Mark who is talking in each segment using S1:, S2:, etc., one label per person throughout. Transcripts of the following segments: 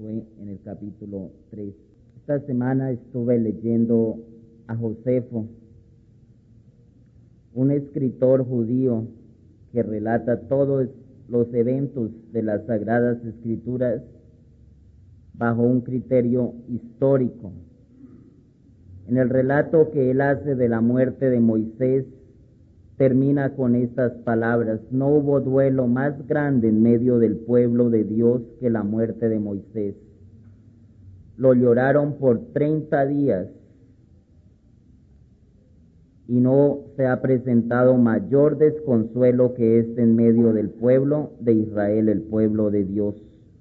S1: Josué en el capítulo 3. Esta semana estuve leyendo a Josefo, un escritor judío que relata todos los eventos de las Sagradas Escrituras bajo un criterio histórico. En el relato que él hace de la muerte de Moisés, termina con estas palabras: no hubo duelo más grande en medio del pueblo de Dios que la muerte de Moisés. Lo lloraron por 30 días y no se ha presentado mayor desconsuelo que este en medio del pueblo de Israel, el pueblo de Dios.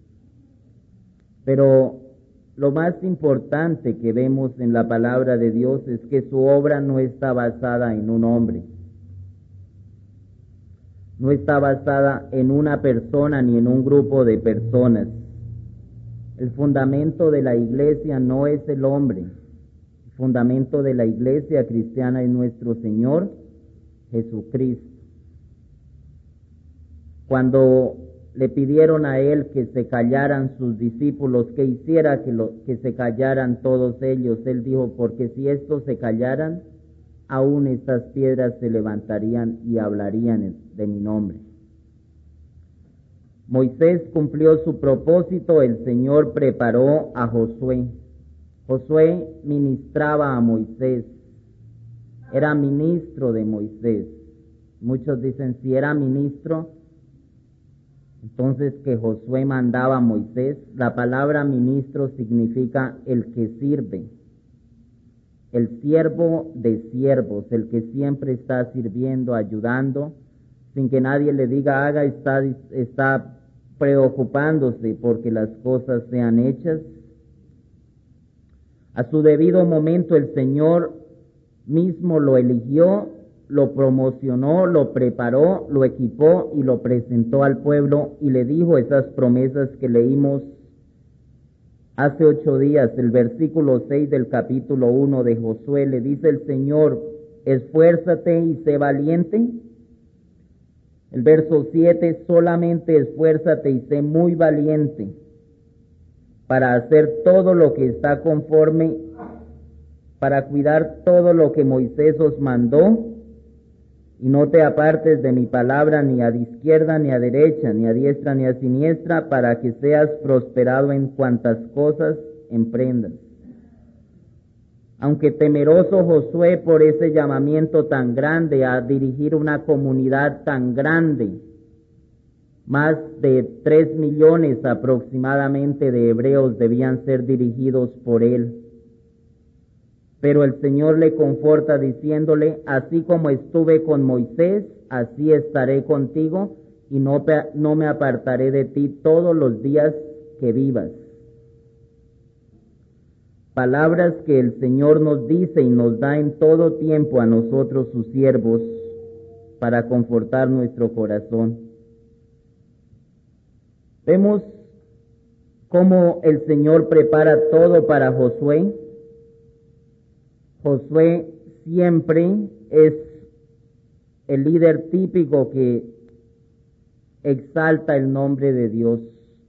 S1: Pero lo más importante que vemos en la palabra de Dios es que su obra no está basada en un hombre. No está basada en una persona ni en un grupo de personas. El fundamento de la iglesia no es el hombre. El fundamento de la iglesia cristiana es nuestro Señor Jesucristo. Cuando le pidieron a él que se callaran sus discípulos, que hiciera que se callaran todos ellos, él dijo: porque si estos se callaran, aún estas piedras se levantarían y hablarían de mi nombre. Moisés cumplió su propósito, el Señor preparó a Josué. Josué ministraba a Moisés, era ministro de Moisés. Muchos dicen, si era ministro, entonces que Josué mandaba a Moisés. La palabra ministro significa el que sirve, el siervo de siervos, el que siempre está sirviendo, ayudando, sin que nadie le diga haga, está preocupándose porque las cosas sean hechas. A su debido momento el Señor mismo lo eligió, lo promocionó, lo preparó, lo equipó y lo presentó al pueblo y le dijo esas promesas que leímos hace 8 días. El versículo 6 del capítulo 1 de Josué, le dice el Señor: esfuérzate y sé valiente. El verso 7, solamente esfuérzate y sé muy valiente para hacer todo lo que está conforme, para cuidar todo lo que Moisés os mandó, y no te apartes de mi palabra ni a izquierda ni a derecha, ni a diestra ni a siniestra, para que seas prosperado en cuantas cosas emprendas. Aunque temeroso Josué por ese llamamiento tan grande a dirigir una comunidad tan grande, más de 3 millones aproximadamente de hebreos debían ser dirigidos por él. Pero el Señor le conforta diciéndole: así como estuve con Moisés, así estaré contigo, y no me apartaré de ti todos los días que vivas. Palabras que el Señor nos dice y nos da en todo tiempo a nosotros, sus siervos, para confortar nuestro corazón. Vemos cómo el Señor prepara todo para Josué. Josué siempre es el líder típico que exalta el nombre de Dios.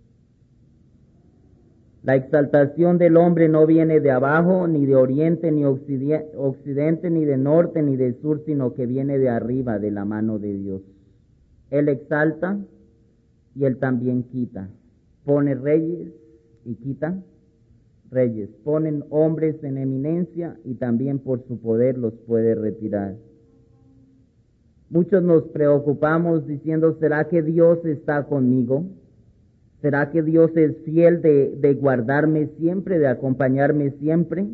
S1: La exaltación del hombre no viene de abajo, ni de oriente, ni occidente, ni de norte, ni de sur, sino que viene de arriba, de la mano de Dios. Él exalta y él también quita. Pone reyes y quita reyes. Ponen hombres en eminencia y también por su poder los puede retirar. Muchos nos preocupamos diciendo: ¿será que Dios está conmigo? ¿Será que Dios es fiel de guardarme siempre, de acompañarme siempre?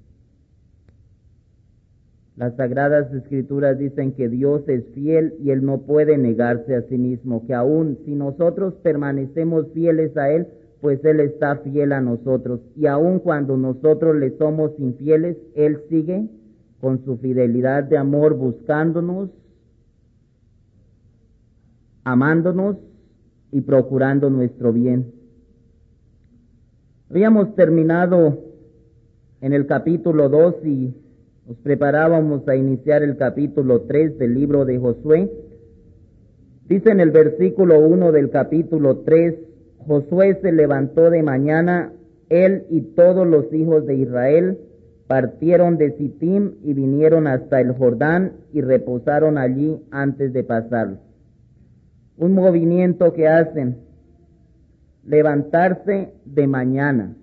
S1: Las Sagradas Escrituras dicen que Dios es fiel y Él no puede negarse a sí mismo, que aun si nosotros permanecemos fieles a Él, pues Él está fiel a nosotros. Y aun cuando nosotros le somos infieles, Él sigue con su fidelidad de amor buscándonos, amándonos y procurando nuestro bien. Habíamos terminado en el capítulo 2 y nos preparábamos a iniciar el capítulo 3 del libro de Josué. Dice en el versículo 1 del capítulo 3: Josué se levantó de mañana, él y todos los hijos de Israel, partieron de Sittim y vinieron hasta el Jordán y reposaron allí antes de pasarlo. Un movimiento que hacen, levantarse de mañana.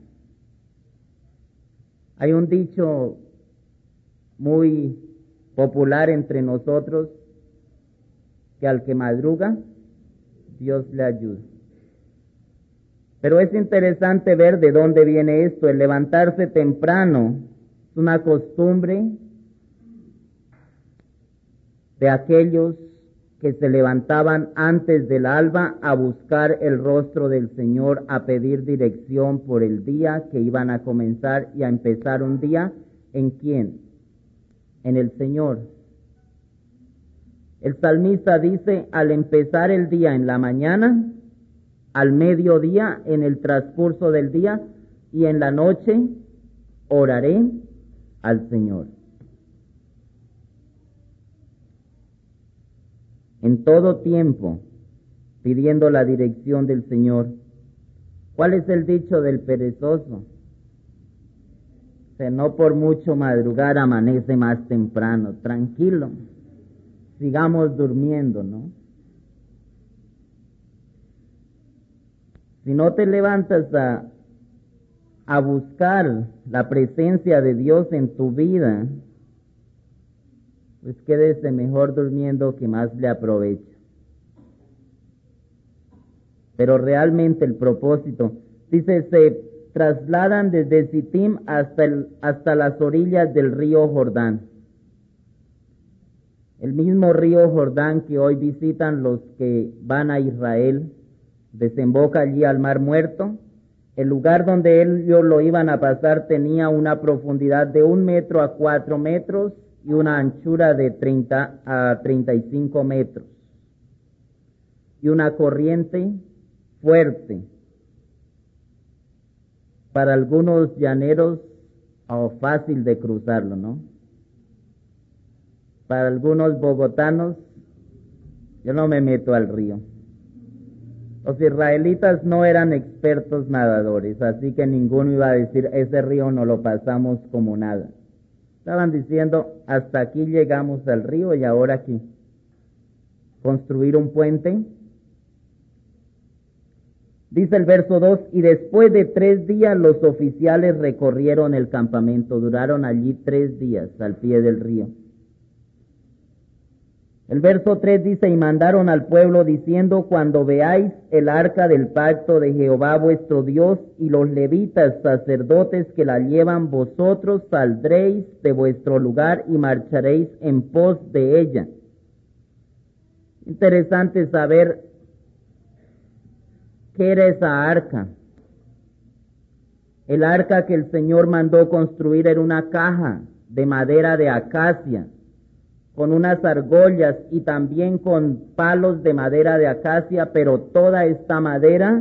S1: Hay un dicho muy popular entre nosotros, que al que madruga, Dios le ayuda. Pero es interesante ver de dónde viene esto. El levantarse temprano es una costumbre de aquellos que se levantaban antes del alba a buscar el rostro del Señor, a pedir dirección por el día que iban a comenzar y a empezar un día. ¿En quién? En el Señor. El salmista dice, al empezar el día en la mañana, al mediodía, en el transcurso del día, y en la noche oraré al Señor. En todo tiempo, pidiendo la dirección del Señor. ¿Cuál es el dicho del perezoso? Que no por mucho madrugar amanece más temprano. Tranquilo, sigamos durmiendo, ¿no? Si no te levantas a buscar la presencia de Dios en tu vida, pues quédese mejor durmiendo que más le aprovecha. Pero realmente el propósito, dice, se trasladan desde Sittim hasta las orillas del río Jordán. El mismo río Jordán que hoy visitan los que van a Israel, desemboca allí al Mar Muerto. El lugar donde ellos lo iban a pasar tenía una profundidad de 1 metro a 4 metros y una anchura de 30 a 35 metros. Y una corriente fuerte. Para algunos llaneros, fácil de cruzarlo, ¿no? Para algunos bogotanos, yo no me meto al río. Los israelitas no eran expertos nadadores, así que ninguno iba a decir, ese río no lo pasamos como nada. Estaban diciendo, hasta aquí llegamos al río y ahora aquí. Construir un puente. Dice el verso 2, y después de 3 días los oficiales recorrieron el campamento, duraron allí 3 días al pie del río. El verso 3 dice, y mandaron al pueblo diciendo, cuando veáis el arca del pacto de Jehová vuestro Dios y los levitas sacerdotes que la llevan, vosotros saldréis de vuestro lugar y marcharéis en pos de ella. Interesante saber qué era esa arca. El arca que el Señor mandó construir era una caja de madera de acacia, con unas argollas y también con palos de madera de acacia, pero toda esta madera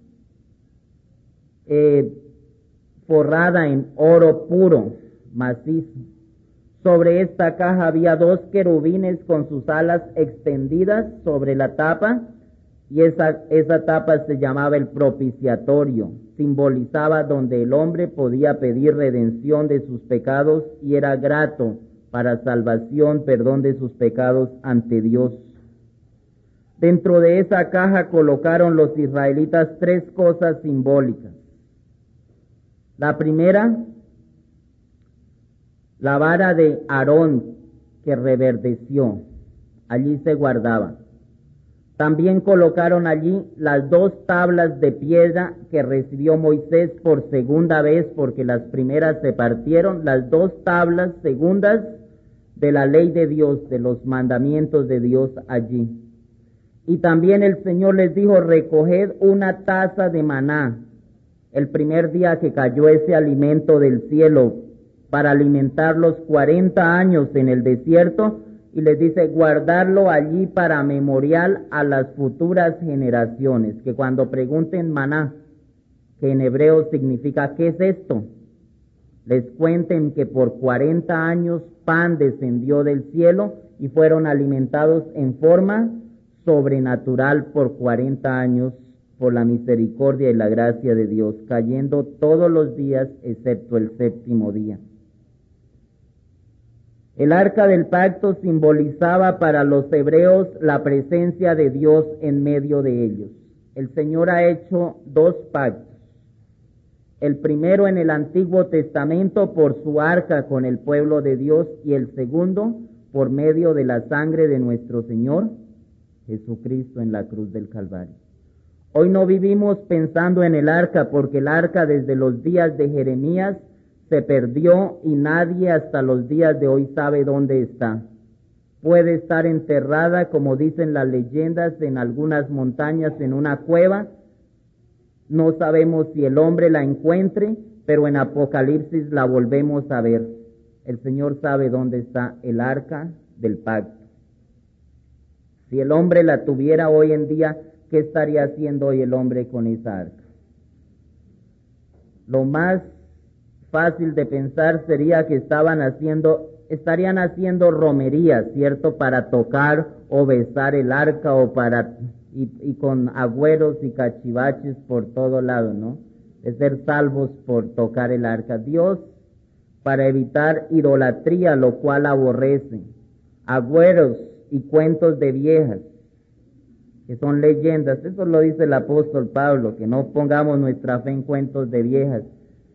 S1: forrada en oro puro, macizo. Sobre esta caja había 2 querubines con sus alas extendidas sobre la tapa, y esa tapa se llamaba el propiciatorio, simbolizaba donde el hombre podía pedir redención de sus pecados y era grato para salvación, perdón de sus pecados ante Dios. Dentro de esa caja colocaron los israelitas 3 cosas simbólicas. La primera, la vara de Aarón que reverdeció, allí se guardaba. También colocaron allí las 2 tablas de piedra que recibió Moisés por segunda vez, porque las primeras se partieron, las 2 tablas segundas de la ley de Dios, de los mandamientos de Dios allí. Y también el Señor les dijo, recoged una taza de maná, el primer día que cayó ese alimento del cielo, para alimentar los 40 años en el desierto, y les dice, guardarlo allí para memorial a las futuras generaciones, que cuando pregunten maná, que en hebreo significa, ¿qué es esto?, les cuenten que por 40 años pan descendió del cielo y fueron alimentados en forma sobrenatural por 40 años por la misericordia y la gracia de Dios, cayendo todos los días excepto el séptimo día. El arca del pacto simbolizaba para los hebreos la presencia de Dios en medio de ellos. El Señor ha hecho dos pactos. El primero en el Antiguo Testamento por su arca con el pueblo de Dios, y el segundo por medio de la sangre de nuestro Señor Jesucristo en la cruz del Calvario. Hoy no vivimos pensando en el arca, porque el arca desde los días de Jeremías se perdió y nadie hasta los días de hoy sabe dónde está. Puede estar enterrada, como dicen las leyendas, en algunas montañas, en una cueva. No sabemos si el hombre la encuentre, pero en Apocalipsis la volvemos a ver. El Señor sabe dónde está el arca del pacto. Si el hombre la tuviera hoy en día, ¿qué estaría haciendo hoy el hombre con esa arca? Lo más fácil de pensar sería que estarían haciendo romerías, ¿cierto? Para tocar o besar el arca y con agüeros y cachivaches por todo lado, ¿no? De ser salvos por tocar el arca. Dios, para evitar idolatría, lo cual aborrece, agüeros y cuentos de viejas, que son leyendas. Eso lo dice el apóstol Pablo, que no pongamos nuestra fe en cuentos de viejas.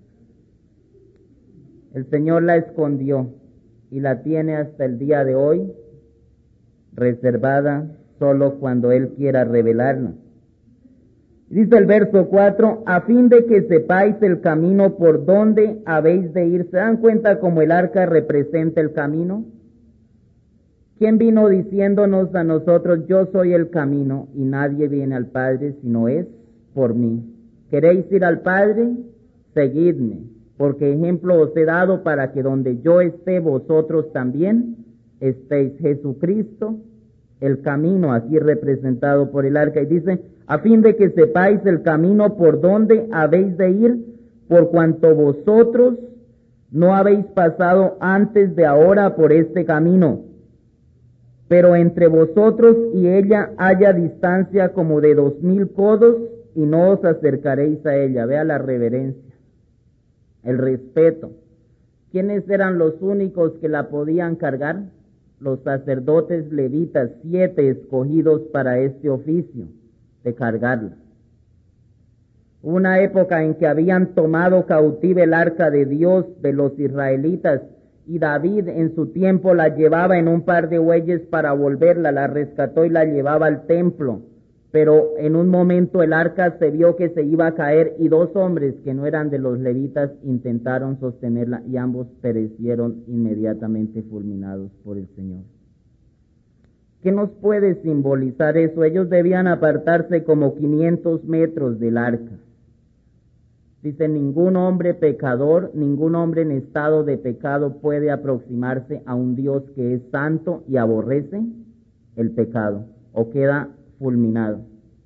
S1: El Señor la escondió y la tiene hasta el día de hoy reservada solo cuando Él quiera revelarla. Dice el verso 4, a fin de que sepáis el camino por donde habéis de ir. ¿Se dan cuenta cómo el arca representa el camino? ¿Quién vino diciéndonos a nosotros, yo soy el camino y nadie viene al Padre sino es por mí? ¿Queréis ir al Padre? Seguidme, porque ejemplo os he dado para que donde yo esté vosotros también estéis. Jesucristo, el camino, aquí representado por el arca, y dice, a fin de que sepáis el camino por donde habéis de ir, por cuanto vosotros no habéis pasado antes de ahora por este camino. Pero entre vosotros y ella haya distancia como de 2000 codos, y no os acercaréis a ella. Vea la reverencia, el respeto. ¿Quiénes eran los únicos que la podían cargar? Los sacerdotes levitas, 7 escogidos para este oficio de cargarla. Una época en que habían tomado cautiva el arca de Dios de los israelitas, y David en su tiempo la llevaba en un par de bueyes para volverla, la rescató y la llevaba al templo. Pero en un momento el arca se vio que se iba a caer, y 2 hombres que no eran de los levitas intentaron sostenerla, y ambos perecieron inmediatamente fulminados por el Señor. ¿Qué nos puede simbolizar eso? Ellos debían apartarse como 500 metros del arca. Dice, ningún hombre pecador, ningún hombre en estado de pecado puede aproximarse a un Dios que es santo y aborrece el pecado, o queda fulminado.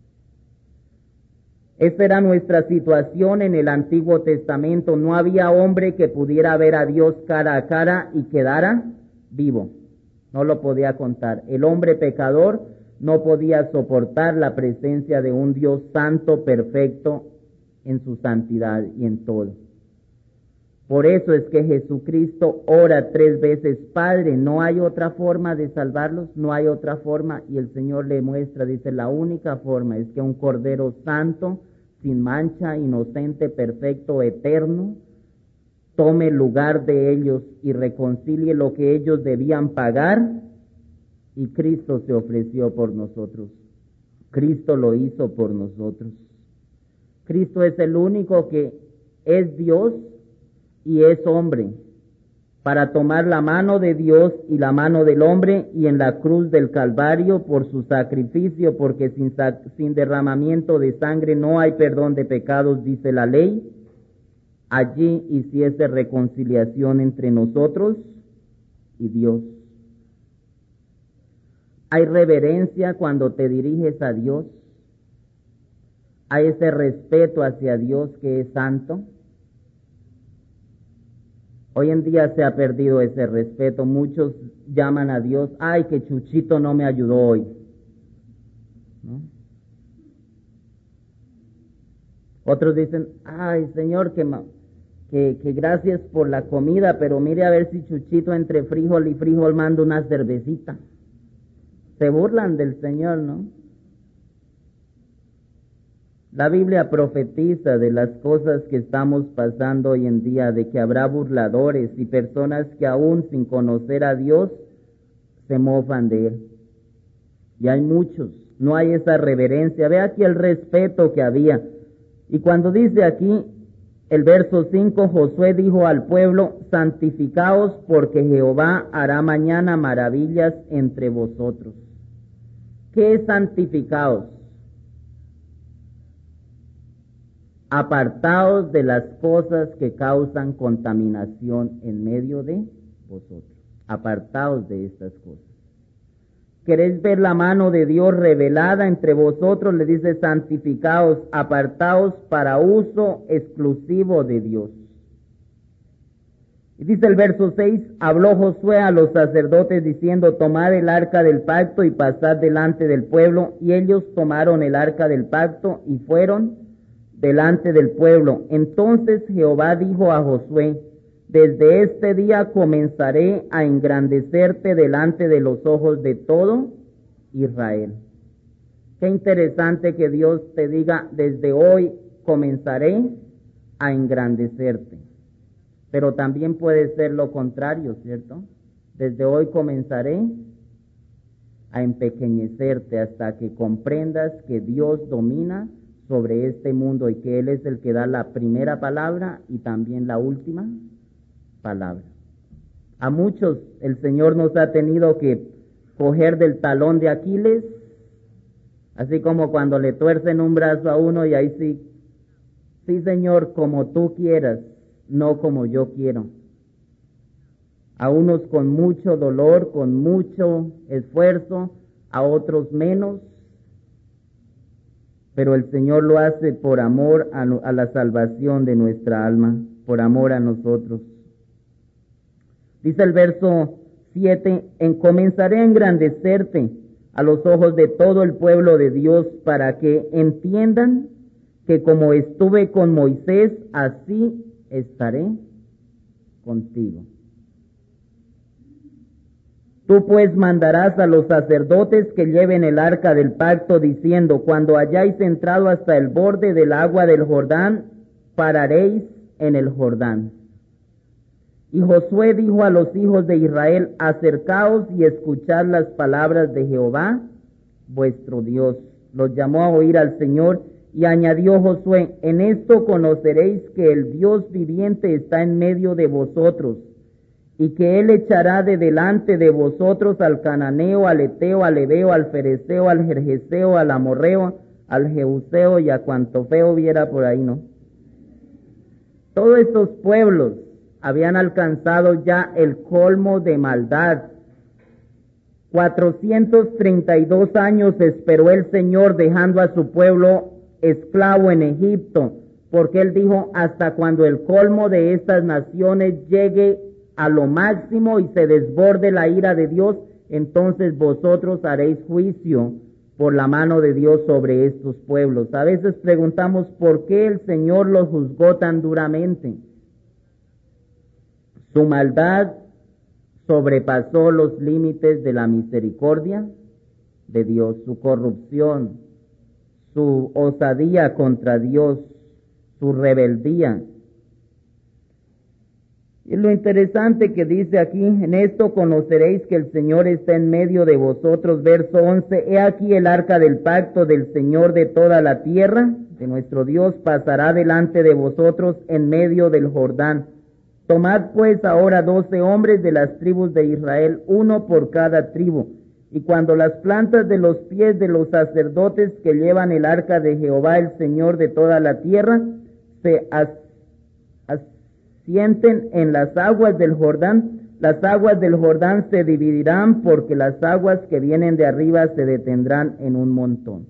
S1: Esa era nuestra situación en el Antiguo Testamento. No había hombre que pudiera ver a Dios cara a cara y quedara vivo. No lo podía contar. El hombre pecador no podía soportar la presencia de un Dios santo, perfecto en su santidad y en todo. Por eso es que Jesucristo ora 3 veces, Padre, no hay otra forma de salvarlos, no hay otra forma, y el Señor le muestra, dice, la única forma es que un Cordero santo, sin mancha, inocente, perfecto, eterno, tome el lugar de ellos y reconcilie lo que ellos debían pagar, y Cristo se ofreció por nosotros. Cristo lo hizo por nosotros. Cristo es el único que es Dios y es hombre, para tomar la mano de Dios y la mano del hombre, y en la cruz del Calvario por su sacrificio, porque sin derramamiento de sangre no hay perdón de pecados, dice la ley. Allí hiciese reconciliación entre nosotros y Dios. Hay reverencia cuando te diriges a Dios. Hay ese respeto hacia Dios que es santo. Hoy en día se ha perdido ese respeto. Muchos llaman a Dios, ay, que Chuchito no me ayudó hoy, ¿no? Otros dicen, ay Señor, que gracias por la comida, pero mire a ver si Chuchito entre frijol y frijol manda una cervecita. Se burlan del Señor, ¿no? La Biblia profetiza de las cosas que estamos pasando hoy en día, de que habrá burladores y personas que aún sin conocer a Dios se mofan de Él. Y hay muchos, no hay esa reverencia. Ve aquí el respeto que había. Y cuando dice aquí, el verso 5, Josué dijo al pueblo, santificaos porque Jehová hará mañana maravillas entre vosotros. ¿Qué es santificaos? Apartaos de las cosas que causan contaminación en medio de vosotros. Apartaos de estas cosas. ¿Queréis ver la mano de Dios revelada entre vosotros? Le dice, santificaos, apartaos para uso exclusivo de Dios. Y dice el verso 6, habló Josué a los sacerdotes diciendo, tomad el arca del pacto y pasad delante del pueblo. Y ellos tomaron el arca del pacto y fueron delante del pueblo. Entonces Jehová dijo a Josué, desde este día comenzaré a engrandecerte delante de los ojos de todo Israel. Qué interesante que Dios te diga, desde hoy comenzaré a engrandecerte. Pero también puede ser lo contrario, ¿cierto? Desde hoy comenzaré a empequeñecerte hasta que comprendas que Dios domina sobre este mundo y que Él es el que da la primera palabra y también la última palabra. A muchos el Señor nos ha tenido que coger del talón de Aquiles, así como cuando le tuercen un brazo a uno y ahí sí Señor, como tú quieras, no como yo quiero. A unos con mucho dolor, con mucho esfuerzo, a otros menos, pero el Señor lo hace por amor a la salvación de nuestra alma, por amor a nosotros. Dice el verso 7, comenzaré a engrandecerte a los ojos de todo el pueblo de Dios para que entiendan que como estuve con Moisés, así estaré contigo. Tú pues mandarás a los sacerdotes que lleven el arca del pacto diciendo, cuando hayáis entrado hasta el borde del agua del Jordán, pararéis en el Jordán. Y Josué dijo a los hijos de Israel, acercaos y escuchad las palabras de Jehová, vuestro Dios. Los llamó a oír al Señor y añadió Josué, en esto conoceréis que el Dios viviente está en medio de vosotros, y que Él echará de delante de vosotros al cananeo, al eteo, al heveo, al fereceo, al gergeseo, al amorreo, al jebuseo y a cuanto feo viera por ahí, ¿no? Todos estos pueblos habían alcanzado ya el colmo de maldad. 432 años esperó el Señor dejando a su pueblo esclavo en Egipto, porque Él dijo, hasta cuando el colmo de estas naciones llegue a lo máximo y se desborde la ira de Dios, entonces vosotros haréis juicio por la mano de Dios sobre estos pueblos. A veces preguntamos por qué el Señor los juzgó tan duramente. Su maldad sobrepasó los límites de la misericordia de Dios, su corrupción, su osadía contra Dios, su rebeldía. Y lo interesante que dice aquí, en esto conoceréis que el Señor está en medio de vosotros, verso 11, he aquí el arca del pacto del Señor de toda la tierra, de nuestro Dios, pasará delante de vosotros en medio del Jordán. Tomad pues ahora 12 hombres de las tribus de Israel, uno por cada tribu, y cuando las plantas de los pies de los sacerdotes que llevan el arca de Jehová, el Señor de toda la tierra, se asienten en las aguas del Jordán, las aguas del Jordán se dividirán, porque las aguas que vienen de arriba se detendrán en un montón.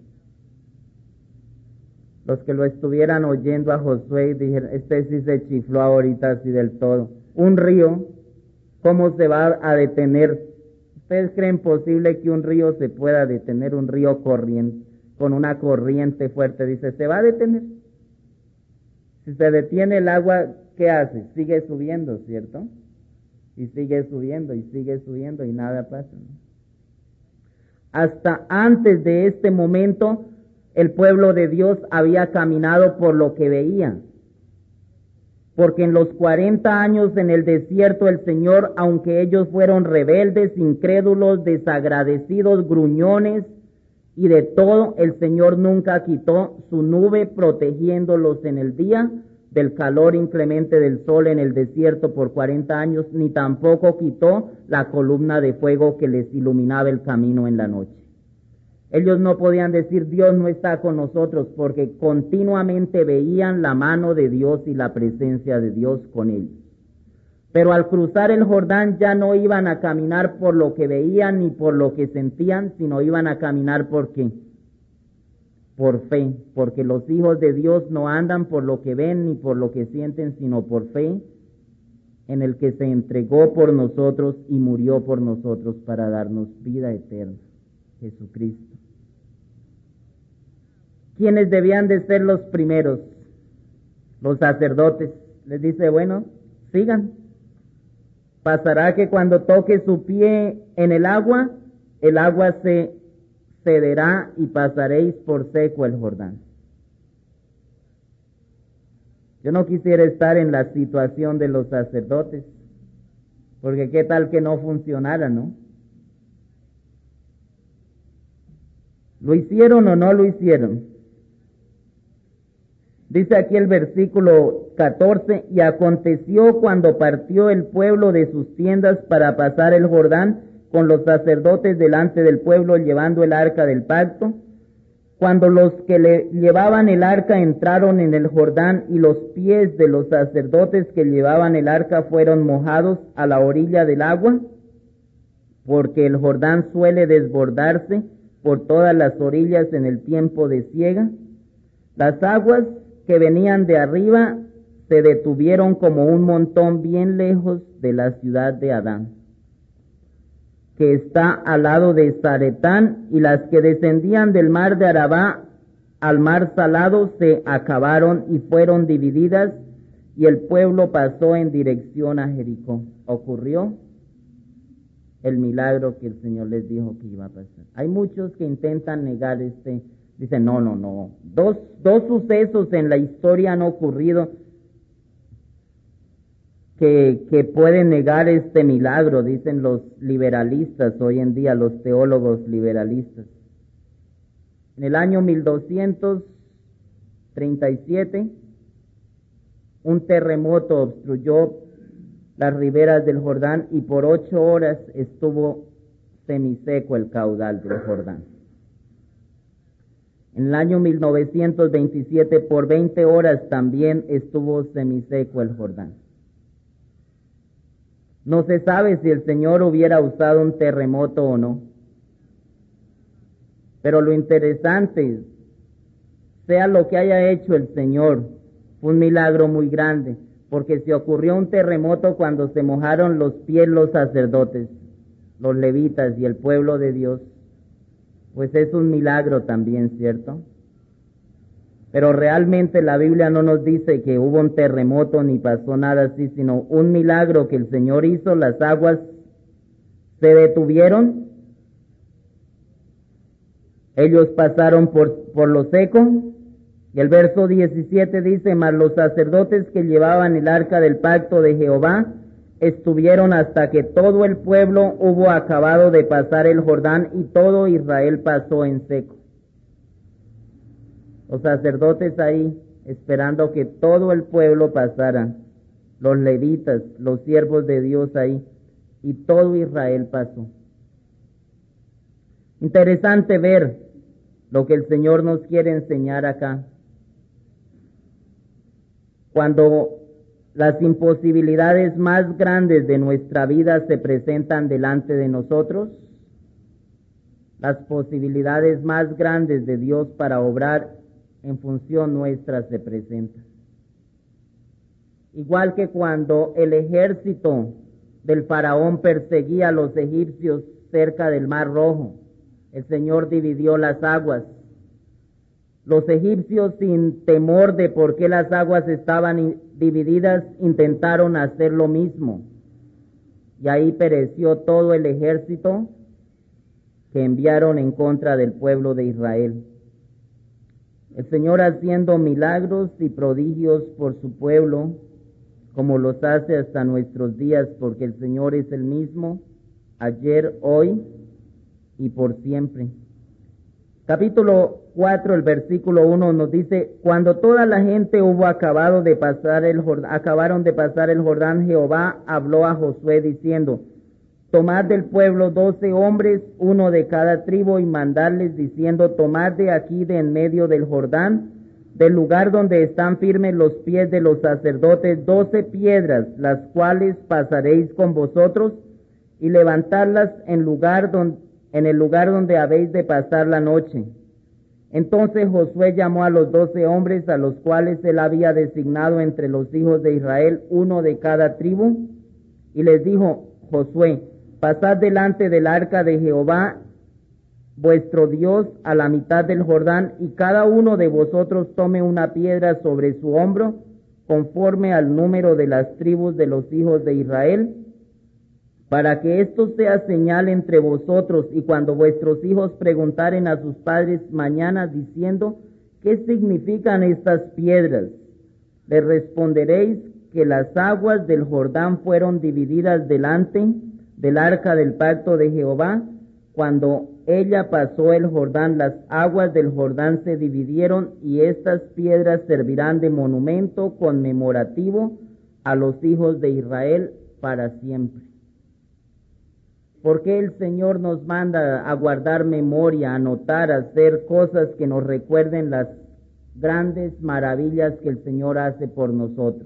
S1: Los que lo estuvieran oyendo a Josué dijeron, este sí se chifló ahorita así del todo. Un río, ¿cómo se va a detener? ¿Ustedes creen posible que un río se pueda detener? Un río corriente, con una corriente fuerte, dice, ¿se va a detener? Si se detiene el agua, ¿qué hace? Sigue subiendo, ¿cierto? Y sigue subiendo y nada pasa, ¿no? Hasta antes de este momento, el pueblo de Dios había caminado por lo que veía. Porque en los 40 años en el desierto el Señor, aunque ellos fueron rebeldes, incrédulos, desagradecidos, gruñones y de todo, el Señor nunca quitó su nube protegiéndolos en el día del calor inclemente del sol en el desierto por 40 años, ni tampoco quitó la columna de fuego que les iluminaba el camino en la noche. Ellos no podían decir Dios no está con nosotros porque continuamente veían la mano de Dios y la presencia de Dios con ellos. Pero al cruzar el Jordán ya no iban a caminar por lo que veían ni por lo que sentían, sino iban a caminar ¿por qué? Por fe, porque los hijos de Dios no andan por lo que ven ni por lo que sienten, sino por fe en el que se entregó por nosotros y murió por nosotros para darnos vida eterna, Jesucristo. ¿Quiénes debían de ser los primeros? Los sacerdotes. Les dice, bueno, sigan. Pasará que cuando toque su pie en el agua se cederá y pasaréis por seco el Jordán. Yo no quisiera estar en la situación de los sacerdotes, porque qué tal que no funcionara, ¿no? ¿Lo hicieron o no lo hicieron? Dice aquí el versículo 14, y aconteció cuando partió el pueblo de sus tiendas para pasar el Jordán con los sacerdotes delante del pueblo llevando el arca del pacto, cuando los que le llevaban el arca entraron en el Jordán y los pies de los sacerdotes que llevaban el arca fueron mojados a la orilla del agua, porque el Jordán suele desbordarse por todas las orillas en el tiempo de siega, las aguas que venían de arriba se detuvieron como un montón bien lejos de la ciudad de Adán, que está al lado de Zaretán, y las que descendían del mar de Arabá al mar salado se acabaron y fueron divididas, y el pueblo pasó en dirección a Jericó. Ocurrió el milagro que el Señor les dijo que iba a pasar. Hay muchos que intentan negar dicen, no. Dos sucesos en la historia han ocurrido que pueden negar este milagro, dicen los liberalistas hoy en día, los teólogos liberalistas. En el año 1237, un terremoto obstruyó las riberas del Jordán y por 8 horas estuvo semiseco el caudal del Jordán. En el año 1927, por 20 horas también estuvo semiseco el Jordán. No se sabe si el Señor hubiera usado un terremoto o no. Pero lo interesante, sea lo que haya hecho el Señor, fue un milagro muy grande, porque se ocurrió un terremoto cuando se mojaron los pies los sacerdotes, los levitas y el pueblo de Dios. Pues es un milagro también, ¿cierto? Pero realmente la Biblia no nos dice que hubo un terremoto ni pasó nada así, sino un milagro que el Señor hizo. Las aguas se detuvieron, ellos pasaron por lo seco, y el verso 17 dice, mas los sacerdotes que llevaban el arca del pacto de Jehová estuvieron hasta que todo el pueblo hubo acabado de pasar el Jordán y todo Israel pasó en seco. Los sacerdotes ahí esperando que todo el pueblo pasara, los levitas, los siervos de Dios ahí, y todo Israel pasó. Interesante ver lo que el Señor nos quiere enseñar acá. Cuando las imposibilidades más grandes de nuestra vida se presentan delante de nosotros, las posibilidades más grandes de Dios para obrar en función nuestra se presentan. Igual que cuando el ejército del faraón perseguía a los egipcios cerca del Mar Rojo, el Señor dividió las aguas Los egipcios, sin temor de por qué las aguas estaban divididas, intentaron hacer lo mismo. Y ahí pereció todo el ejército que enviaron en contra del pueblo de Israel. El Señor haciendo milagros y prodigios por su pueblo, como los hace hasta nuestros días, porque el Señor es el mismo, ayer, hoy y por siempre. Capítulo 4, el versículo 1 nos dice: cuando toda la gente acabaron de pasar el Jordán, Jehová habló a Josué diciendo: tomad del pueblo 12 hombres, uno de cada tribu, y mandadles diciendo: tomad de aquí de en medio del Jordán, del lugar donde están firmes los pies de los sacerdotes, 12 piedras, las cuales pasaréis con vosotros, y levantadlas en el lugar donde habéis de pasar la noche. Entonces Josué llamó a los 12 hombres, a los cuales él había designado entre los hijos de Israel, uno de cada tribu, y les dijo Josué: pasad delante del arca de Jehová vuestro Dios a la mitad del Jordán, y cada uno de vosotros tome una piedra sobre su hombro, conforme al número de las tribus de los hijos de Israel, para que esto sea señal entre vosotros, y cuando vuestros hijos preguntaren a sus padres mañana diciendo: ¿qué significan estas piedras?, les responderéis que las aguas del Jordán fueron divididas delante del arca del pacto de Jehová. Cuando ella pasó el Jordán, las aguas del Jordán se dividieron, y estas piedras servirán de monumento conmemorativo a los hijos de Israel para siempre. ¿Por qué el Señor nos manda a guardar memoria, a anotar, a hacer cosas que nos recuerden las grandes maravillas que el Señor hace por nosotros?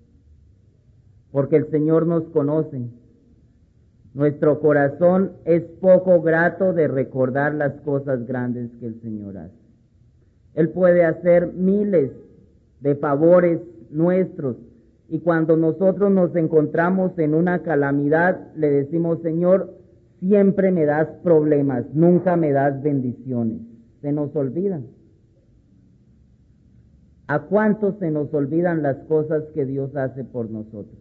S1: Porque el Señor nos conoce. Nuestro corazón es poco grato de recordar las cosas grandes que el Señor hace. Él puede hacer miles de favores nuestros, y cuando nosotros nos encontramos en una calamidad, le decimos: Señor, siempre me das problemas, nunca me das bendiciones. Se nos olvidan. ¿A cuántos se nos olvidan las cosas que Dios hace por nosotros?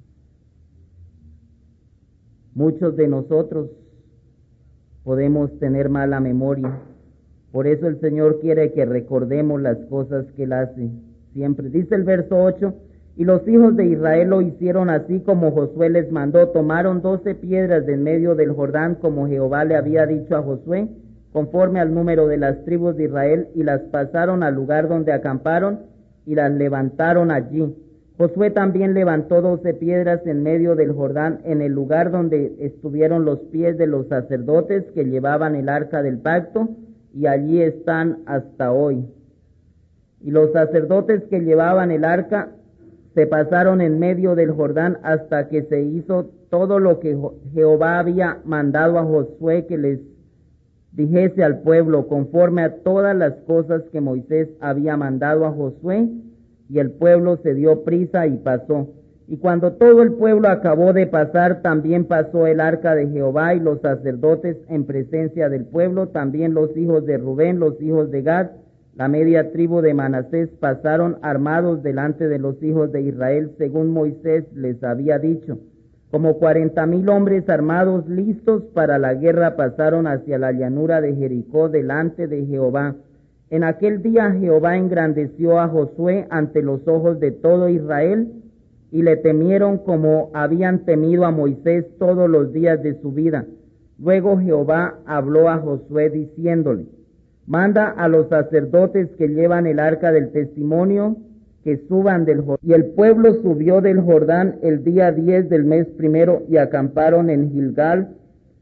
S1: Muchos de nosotros podemos tener mala memoria. Por eso el Señor quiere que recordemos las cosas que Él hace siempre. Dice el verso 8: y los hijos de Israel lo hicieron así como Josué les mandó. Tomaron 12 piedras de en medio del Jordán, como Jehová le había dicho a Josué, conforme al número de las tribus de Israel, y las pasaron al lugar donde acamparon, y las levantaron allí. Josué también levantó 12 piedras en medio del Jordán, en el lugar donde estuvieron los pies de los sacerdotes que llevaban el arca del pacto, y allí están hasta hoy. Y los sacerdotes que llevaban el arca se pasaron en medio del Jordán hasta que se hizo todo lo que Jehová había mandado a Josué que les dijese al pueblo, conforme a todas las cosas que Moisés había mandado a Josué. Y el pueblo se dio prisa y pasó. Y cuando todo el pueblo acabó de pasar, también pasó el arca de Jehová y los sacerdotes en presencia del pueblo. También los hijos de Rubén, los hijos de Gad, la media tribu de Manasés, pasaron armados delante de los hijos de Israel, según Moisés les había dicho. Como 40,000 hombres armados, listos para la guerra, pasaron hacia la llanura de Jericó delante de Jehová. En aquel día Jehová engrandeció a Josué ante los ojos de todo Israel, y le temieron como habían temido a Moisés todos los días de su vida. Luego Jehová habló a Josué diciéndole: manda a los sacerdotes que llevan el arca del testimonio que suban del Jordán. Y el pueblo subió del Jordán el día 10 del mes primero, y acamparon en Gilgal,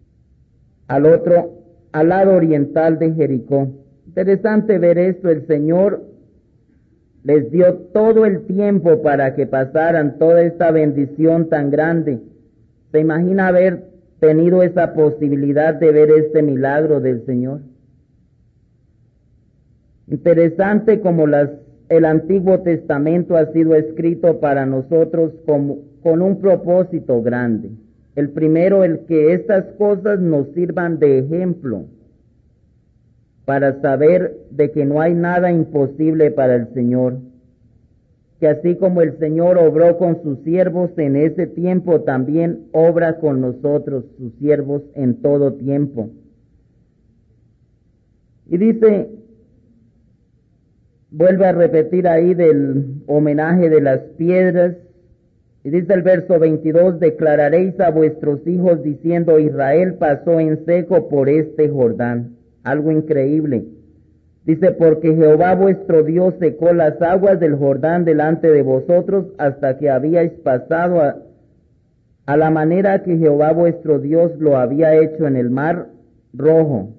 S1: al lado oriental de Jericó. Interesante ver esto. El Señor les dio todo el tiempo para que pasaran toda esta bendición tan grande. ¿Se imagina haber tenido esa posibilidad de ver este milagro del Señor? Interesante como el Antiguo Testamento ha sido escrito para nosotros con un propósito grande. El primero, el que estas cosas nos sirvan de ejemplo para saber de que no hay nada imposible para el Señor, que así como el Señor obró con sus siervos en ese tiempo, también obra con nosotros, sus siervos, en todo tiempo. Y dice, vuelve a repetir ahí del homenaje de las piedras, y dice el verso 22, declararéis a vuestros hijos diciendo, Israel pasó en seco por este Jordán. Algo increíble. Dice, porque Jehová vuestro Dios secó las aguas del Jordán delante de vosotros hasta que habíais pasado a la manera que Jehová vuestro Dios lo había hecho en el mar Rojo,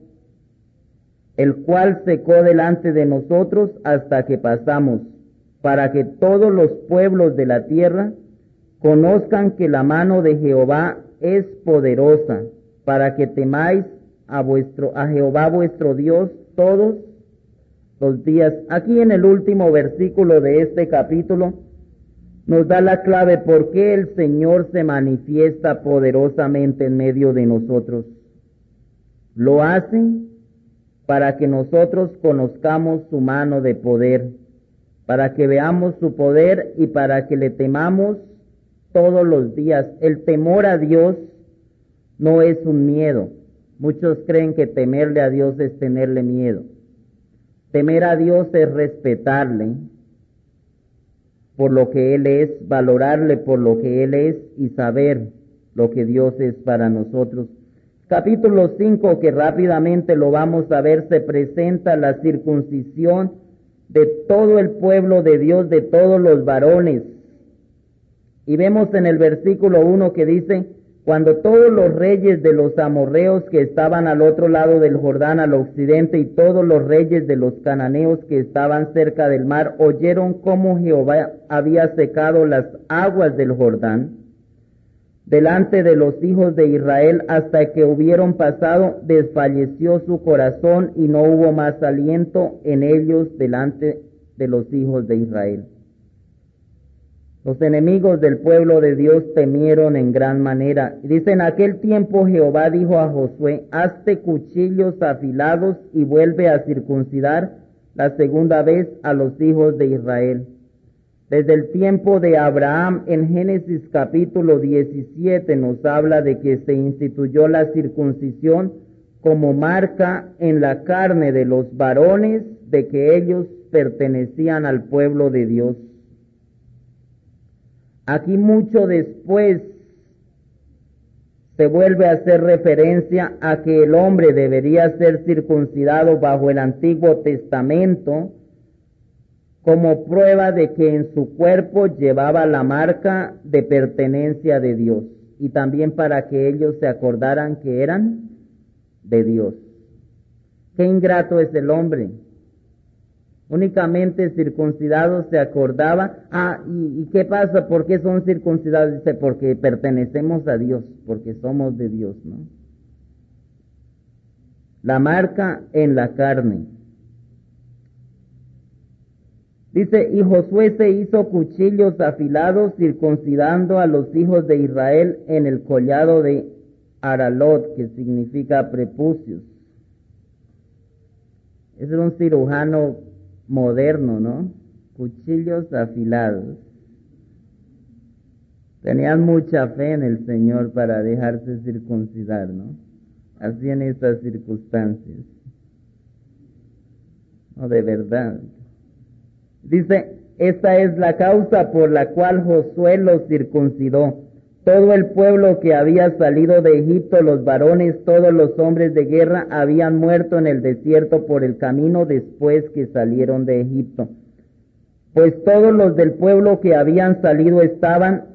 S1: el cual secó delante de nosotros hasta que pasamos, para que todos los pueblos de la tierra conozcan que la mano de Jehová es poderosa, para que temáis a Jehová vuestro Dios todos los días. Aquí en el último versículo de este capítulo nos da la clave por qué el Señor se manifiesta poderosamente en medio de nosotros. Lo hace para que nosotros conozcamos su mano de poder, para que veamos su poder y para que le temamos todos los días. El temor a Dios no es un miedo. Muchos creen que temerle a Dios es tenerle miedo. Temer a Dios es respetarle por lo que Él es, valorarle por lo que Él es y saber lo que Dios es para nosotros. Capítulo 5, que rápidamente lo vamos a ver, se presenta la circuncisión de todo el pueblo de Dios, de todos los varones. Y vemos en el versículo 1 que dice, cuando todos los reyes de los amorreos que estaban al otro lado del Jordán, al occidente, y todos los reyes de los cananeos que estaban cerca del mar, oyeron cómo Jehová había secado las aguas del Jordán delante de los hijos de Israel hasta que hubieron pasado, desfalleció su corazón y no hubo más aliento en ellos delante de los hijos de Israel. Los enemigos del pueblo de Dios temieron en gran manera. Dice, en aquel tiempo Jehová dijo a Josué, hazte cuchillos afilados y vuelve a circuncidar la segunda vez a los hijos de Israel. Desde el tiempo de Abraham, en Génesis capítulo 17, nos habla de que se instituyó la circuncisión como marca en la carne de los varones de que ellos pertenecían al pueblo de Dios. Aquí mucho después se vuelve a hacer referencia a que el hombre debería ser circuncidado bajo el Antiguo Testamento como prueba de que en su cuerpo llevaba la marca de pertenencia de Dios y también para que ellos se acordaran que eran de Dios. Qué ingrato es el hombre. Únicamente circuncidados se acordaba. ¿Y qué pasa? ¿Por qué son circuncidados? Dice, porque pertenecemos a Dios, porque somos de Dios, ¿no? La marca en la carne. Dice, y Josué se hizo cuchillos afilados circuncidando a los hijos de Israel en el collado de Aralot, que significa prepucios. Es un cirujano moderno, ¿no? Cuchillos afilados. Tenían mucha fe en el Señor para dejarse circuncidar, ¿no? Así en estas circunstancias. No, de verdad. Dice, esta es la causa por la cual Josué los circuncidó. Todo el pueblo que había salido de Egipto, los varones, todos los hombres de guerra, habían muerto en el desierto por el camino después que salieron de Egipto. Pues todos los del pueblo que habían salido estaban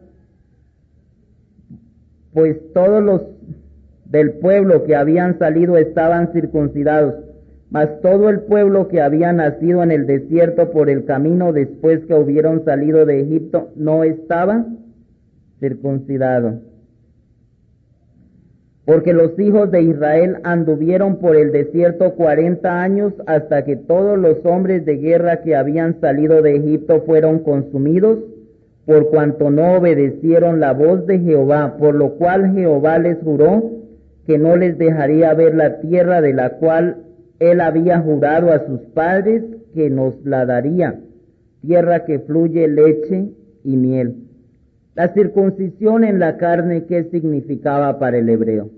S1: circuncidados. Mas todo el pueblo que había nacido en el desierto por el camino después que hubieron salido de Egipto no estaba circuncidado. Porque los hijos de Israel anduvieron por el desierto 40 años hasta que todos los hombres de guerra que habían salido de Egipto fueron consumidos, por cuanto no obedecieron la voz de Jehová, por lo cual Jehová les juró que no les dejaría ver la tierra de la cual Él había jurado a sus padres que nos la daría, tierra que fluye leche y miel. La circuncisión en la carne, ¿qué significaba para el hebreo?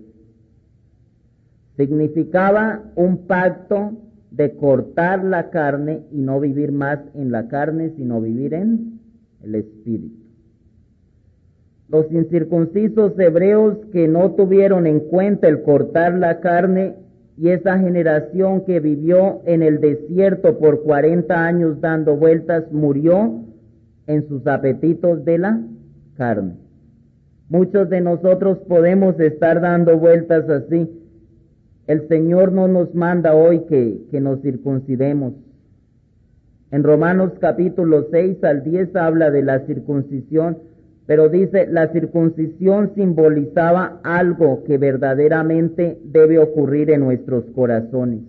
S1: Significaba un pacto de cortar la carne y no vivir más en la carne, sino vivir en el espíritu. Los incircuncisos hebreos que no tuvieron en cuenta el cortar la carne, y esa generación que vivió en el desierto por 40 años dando vueltas, murió en sus apetitos de la carne. Muchos de nosotros podemos estar dando vueltas así. El Señor no nos manda hoy que nos circuncidemos. En Romanos capítulo 6 al 10 habla de la circuncisión, pero dice, la circuncisión simbolizaba algo que verdaderamente debe ocurrir en nuestros corazones.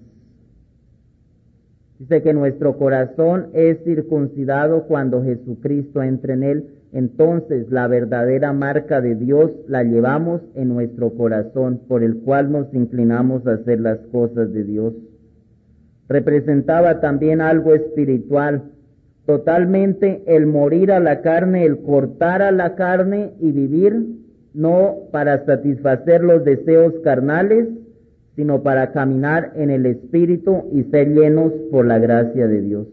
S1: Dice que nuestro corazón es circuncidado cuando Jesucristo entra en él. Entonces la verdadera marca de Dios la llevamos en nuestro corazón, por el cual nos inclinamos a hacer las cosas de Dios. Representaba también algo espiritual, totalmente el morir a la carne, el cortar a la carne y vivir, no para satisfacer los deseos carnales, sino para caminar en el Espíritu y ser llenos por la gracia de Dios.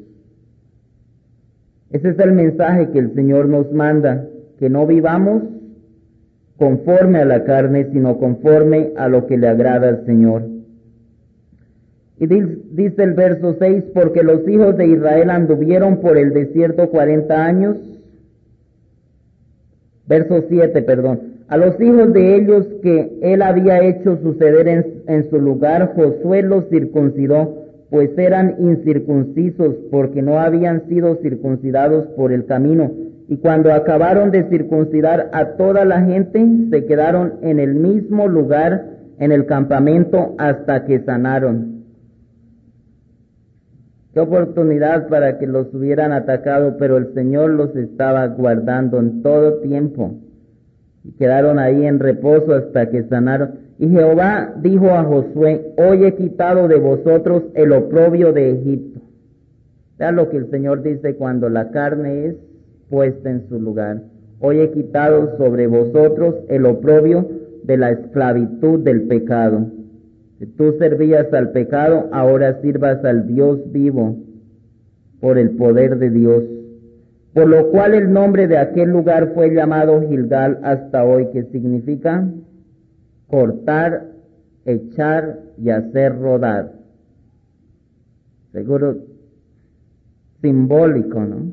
S1: Ese es el mensaje que el Señor nos manda, que no vivamos conforme a la carne, sino conforme a lo que le agrada al Señor. Y dice el verso 6, porque los hijos de Israel anduvieron por el desierto 40 años. Verso 7, perdón. A los hijos de ellos que él había hecho suceder en su lugar, Josué los circuncidó, pues eran incircuncisos, porque no habían sido circuncidados por el camino. Y cuando acabaron de circuncidar a toda la gente, se quedaron en el mismo lugar, en el campamento, hasta que sanaron. Qué oportunidad para que los hubieran atacado, pero el Señor los estaba guardando en todo tiempo. Y quedaron ahí en reposo hasta que sanaron. Y Jehová dijo a Josué, hoy he quitado de vosotros el oprobio de Egipto. Vean lo que el Señor dice cuando la carne es puesta en su lugar. Hoy he quitado sobre vosotros el oprobio de la esclavitud del pecado. Si tú servías al pecado, ahora sirvas al Dios vivo por el poder de Dios. Por lo cual el nombre de aquel lugar fue llamado Gilgal hasta hoy, que significa cortar, echar y hacer rodar. Seguro simbólico, ¿no?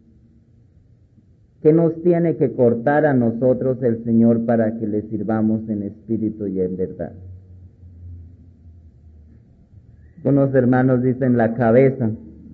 S1: ¿Qué nos tiene que cortar a nosotros el Señor para que le sirvamos en espíritu y en verdad? Unos hermanos dicen la cabeza.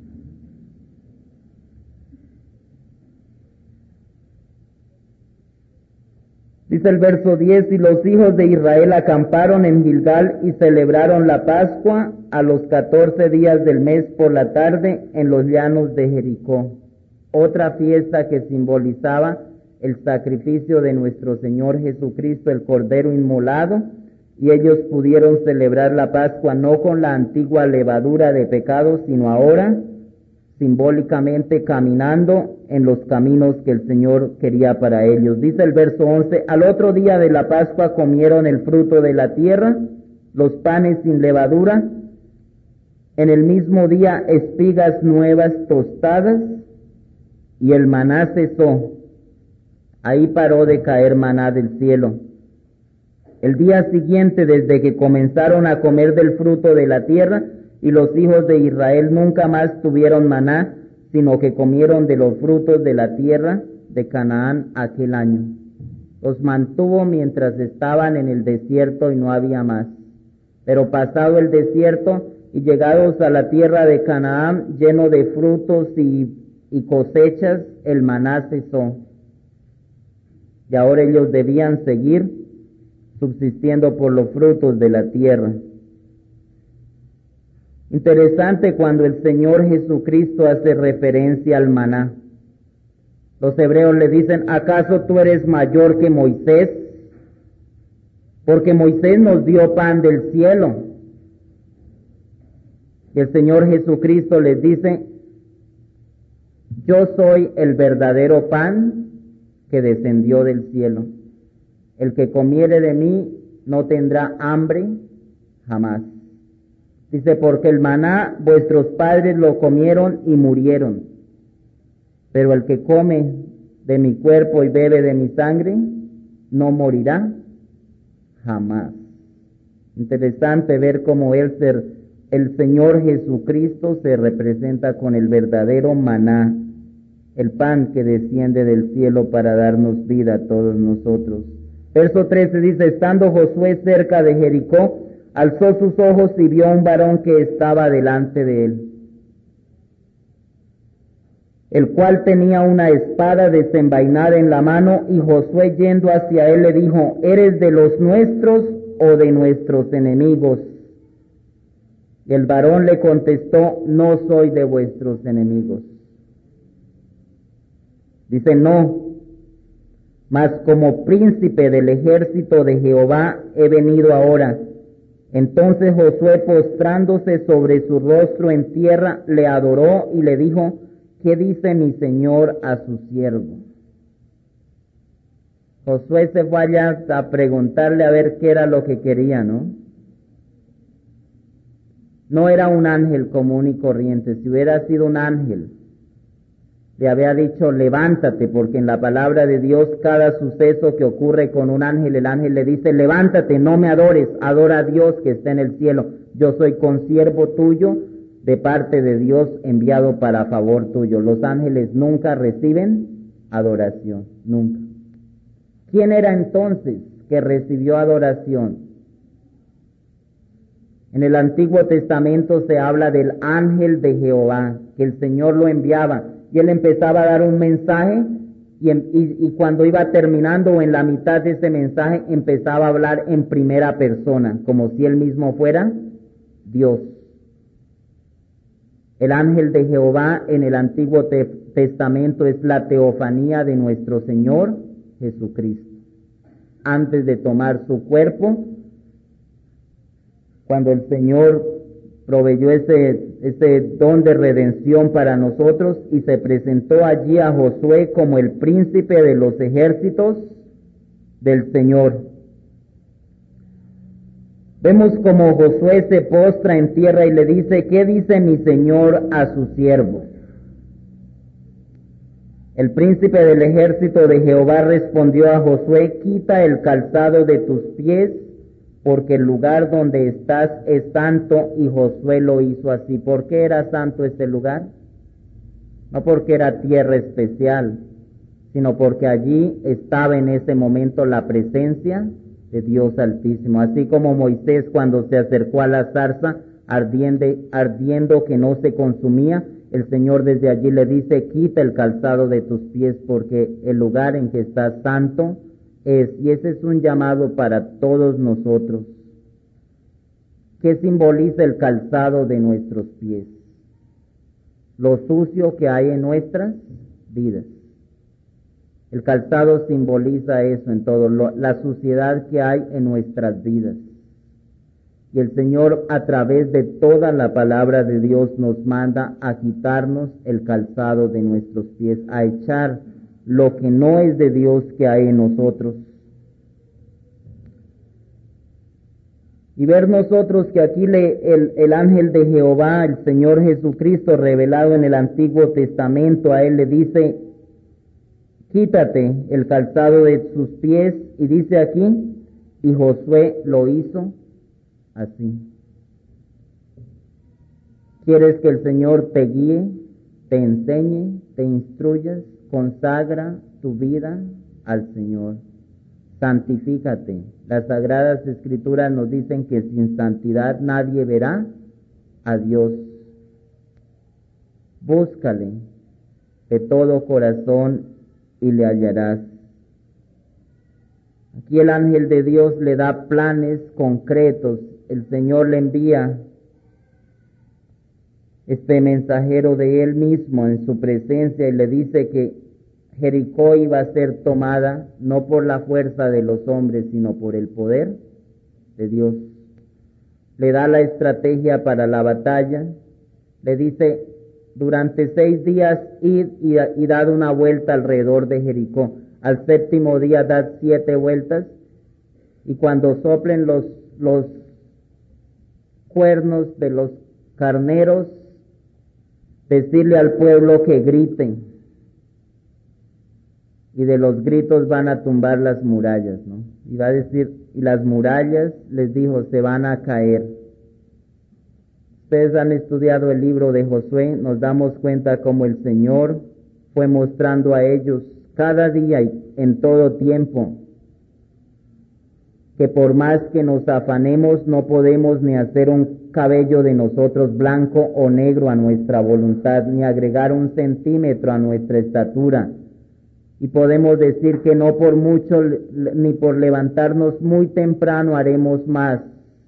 S1: Dice el verso 10, y los hijos de Israel acamparon en Gilgal y celebraron la Pascua a los 14 días del mes por la tarde en los llanos de Jericó. Otra fiesta que simbolizaba el sacrificio de nuestro Señor Jesucristo, el Cordero inmolado, y ellos pudieron celebrar la Pascua no con la antigua levadura de pecado, sino ahora simbólicamente caminando en los caminos que el Señor quería para ellos. Dice el verso 11, al otro día de la Pascua comieron el fruto de la tierra, los panes sin levadura, en el mismo día espigas nuevas tostadas, y el maná cesó. Ahí paró de caer maná del cielo. El día siguiente, desde que comenzaron a comer del fruto de la tierra, y los hijos de Israel nunca más tuvieron maná, sino que comieron de los frutos de la tierra de Canaán aquel año. Los mantuvo mientras estaban en el desierto y no había más. Pero pasado el desierto y llegados a la tierra de Canaán, lleno de frutos y cosechas, el maná cesó. Y ahora ellos debían seguir subsistiendo por los frutos de la tierra. Interesante cuando el Señor Jesucristo hace referencia al maná. Los hebreos le dicen, ¿acaso tú eres mayor que Moisés? Porque Moisés nos dio pan del cielo. Y el Señor Jesucristo les dice: yo soy el verdadero pan que descendió del cielo. El que comiere de mí no tendrá hambre jamás. Dice: porque el maná vuestros padres lo comieron y murieron, pero el que come de mi cuerpo y bebe de mi sangre no morirá jamás. Interesante ver cómo el Señor Jesucristo se representa con el verdadero maná, el pan que desciende del cielo para darnos vida a todos nosotros. Verso 13 dice: estando Josué cerca de Jericó, alzó sus ojos y vio a un varón que estaba delante de él, el cual tenía una espada desenvainada en la mano, y Josué, yendo hacia él, le dijo: ¿eres de los nuestros o de nuestros enemigos? Y el varón le contestó: no soy de vuestros enemigos. Dice: no, mas como príncipe del ejército de Jehová he venido ahora. Entonces Josué, postrándose sobre su rostro en tierra, le adoró y le dijo: ¿qué dice mi señor a su siervo? Josué se fue allá a preguntarle a ver qué era lo que quería, ¿no? No era un ángel común y corriente. Si hubiera sido un ángel, le había dicho: levántate, porque en la palabra de Dios cada suceso que ocurre con un ángel, el ángel le dice: levántate, no me adores, adora a Dios que está en el cielo. Yo soy consiervo tuyo, de parte de Dios, enviado para favor tuyo. Los ángeles nunca reciben adoración, nunca. ¿Quién era entonces que recibió adoración? En el Antiguo Testamento se habla del ángel de Jehová, que el Señor lo enviaba, y él empezaba a dar un mensaje, y cuando iba terminando o en la mitad de ese mensaje, empezaba a hablar en primera persona, como si él mismo fuera Dios. El ángel de Jehová en el Antiguo Testamento es la teofanía de nuestro Señor Jesucristo. Antes de tomar su cuerpo, cuando el Señor proveyó ese don de redención para nosotros y se presentó allí a Josué como el príncipe de los ejércitos del Señor. Vemos como Josué se postra en tierra y le dice: ¿qué dice mi señor a su siervo? El príncipe del ejército de Jehová respondió a Josué: quita el calzado de tus pies, porque el lugar donde estás es santo. Y Josué lo hizo así. ¿Por qué era santo este lugar? No porque era tierra especial, sino porque allí estaba en ese momento la presencia de Dios Altísimo. Así como Moisés, cuando se acercó a la zarza ardiendo que no se consumía, el Señor desde allí le dice: quita el calzado de tus pies, porque el lugar en que estás santo es. Y ese es un llamado para todos nosotros. ¿Qué simboliza el calzado de nuestros pies? Lo sucio que hay en nuestras vidas. El calzado simboliza eso en todo, la suciedad que hay en nuestras vidas. Y el Señor, a través de toda la palabra de Dios, nos manda a quitarnos el calzado de nuestros pies, a echar lo que no es de Dios que hay en nosotros. Y ver nosotros que aquí el ángel de Jehová, el Señor Jesucristo, revelado en el Antiguo Testamento, a él le dice: quítate el calzado de sus pies, y dice aquí: y Josué lo hizo así. ¿Quieres que el Señor te guíe, te enseñe, te instruyas? Consagra tu vida al Señor. Santifícate. Las Sagradas Escrituras nos dicen que sin santidad nadie verá a Dios. Búscale de todo corazón y le hallarás. Aquí el ángel de Dios le da planes concretos. El Señor le envía este mensajero de él mismo en su presencia y le dice que Jericó iba a ser tomada no por la fuerza de los hombres, sino por el poder de Dios. Le da la estrategia para la batalla, le dice, durante 6 días id y dad una vuelta alrededor de Jericó. Al 7º día dad 7 vueltas, y cuando soplen los cuernos de los carneros, decirle al pueblo que griten. Y de los gritos van a tumbar las murallas, ¿no? Y va a decir, y las murallas, les dijo, se van a caer. Ustedes han estudiado el libro de Josué, nos damos cuenta cómo el Señor fue mostrando a ellos cada día y en todo tiempo que por más que nos afanemos no podemos ni hacer un cabello de nosotros blanco o negro a nuestra voluntad, ni agregar 1 centímetro a nuestra estatura. Y podemos decir que no por mucho ni por levantarnos muy temprano haremos más,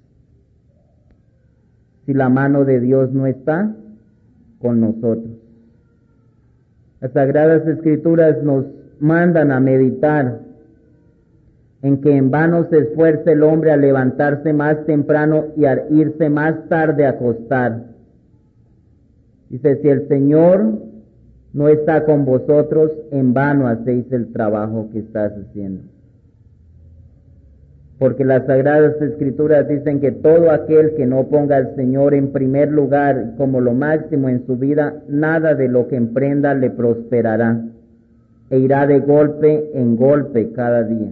S1: si la mano de Dios no está con nosotros. Las Sagradas Escrituras nos mandan a meditar en que en vano se esfuerce el hombre a levantarse más temprano y a irse más tarde a acostar. Dice, si el Señor no está con vosotros, en vano hacéis el trabajo que estás haciendo. Porque las Sagradas Escrituras dicen que todo aquel que no ponga al Señor en primer lugar como lo máximo en su vida, nada de lo que emprenda le prosperará, e irá de golpe en golpe cada día.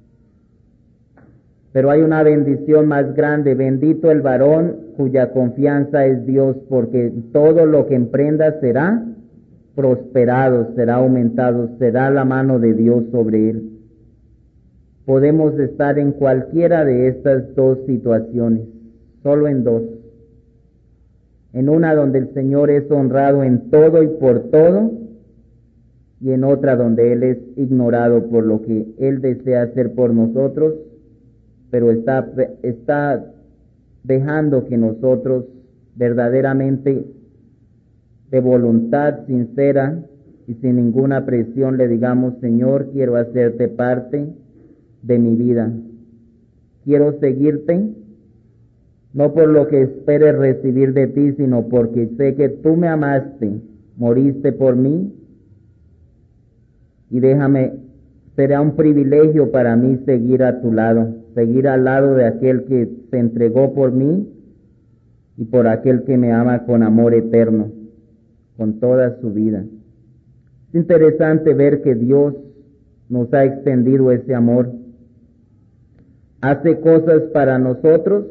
S1: Pero hay una bendición más grande: bendito el varón cuya confianza es Dios, porque todo lo que emprenda será prosperado, será aumentado, será la mano de Dios sobre él. Podemos estar en cualquiera de estas 2 situaciones, solo en 2. En una donde el Señor es honrado en todo y por todo, y en otra donde Él es ignorado por lo que Él desea hacer por nosotros, pero está dejando que nosotros verdaderamente, de voluntad sincera y sin ninguna presión, le digamos, Señor, quiero hacerte parte de mi vida. Quiero seguirte, no por lo que espere recibir de ti, sino porque sé que tú me amaste, moriste por mí, y será un privilegio para mí seguir a tu lado, seguir al lado de aquel que se entregó por mí y por aquel que me ama con amor eterno, con toda su vida. Es interesante ver que Dios nos ha extendido ese amor. Hace cosas para nosotros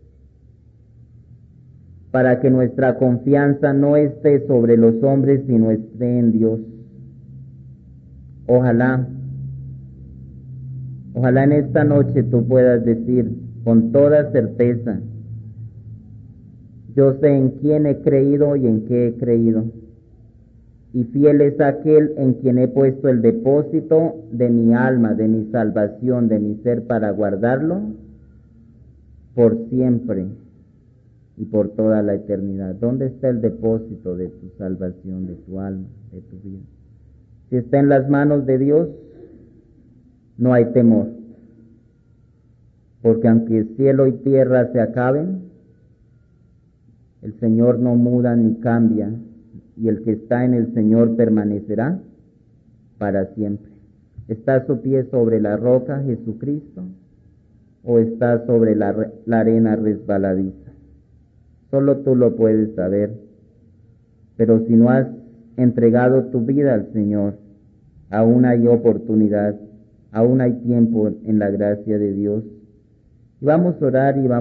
S1: para que nuestra confianza no esté sobre los hombres, sino esté en Dios. Ojalá en esta noche tú puedas decir con toda certeza, yo sé en quién he creído y en qué he creído, y fiel es aquel en quien he puesto el depósito de mi alma, de mi salvación, de mi ser, para guardarlo por siempre y por toda la eternidad. ¿Dónde está el depósito de tu salvación, de tu alma, de tu vida? Si está en las manos de Dios, no hay temor, porque aunque cielo y tierra se acaben, el Señor no muda ni cambia, y el que está en el Señor permanecerá para siempre. ¿Está su pie sobre la roca, Jesucristo, o está sobre la arena resbaladiza? Solo tú lo puedes saber. Pero si no has entregado tu vida al Señor, aún hay oportunidad, aún hay tiempo en la gracia de Dios. Y vamos a orar y vamos